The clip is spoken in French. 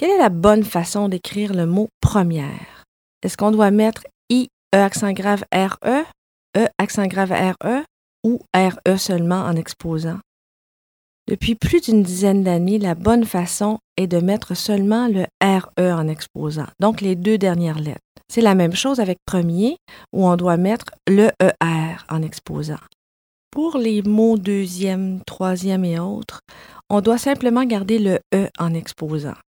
Quelle est la bonne façon d'écrire le mot première? Est-ce qu'on doit mettre I, E accent grave E accent grave RE ou RE seulement en exposant? Depuis plus d'une dizaine d'années, la bonne façon est de mettre seulement le RE en exposant, donc les deux dernières lettres. C'est la même chose avec premier, où on doit mettre le ER en exposant. Pour les mots deuxième, troisième et autres, on doit simplement garder le E en exposant.